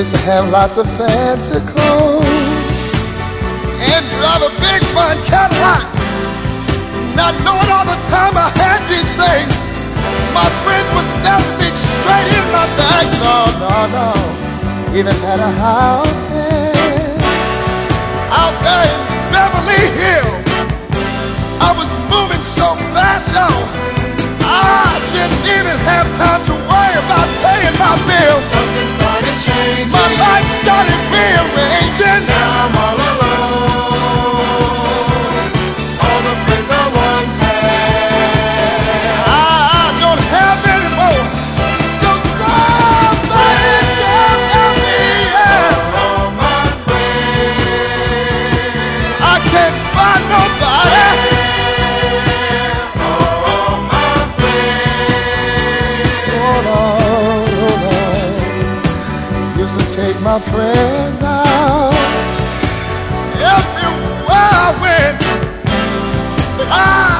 Used to have lots of fancy clothes and drive a big fine Cadillac. Not knowing all the time I had these things, my friends would stab me straight in my back. No, no, no. Even had a house there out there in Beverly Hills. I was moving so fast, y'all, I didn't even have time to worry about paying my bills. Something started changing. My life started rearranging. Now I'm all alone. All the friends I once had, I don't have any more. So somebody tell me, yeah. all my friends. I can't find nobody. All my friends. Hold on, hold on. Used to take my friends out everywhere I went, but I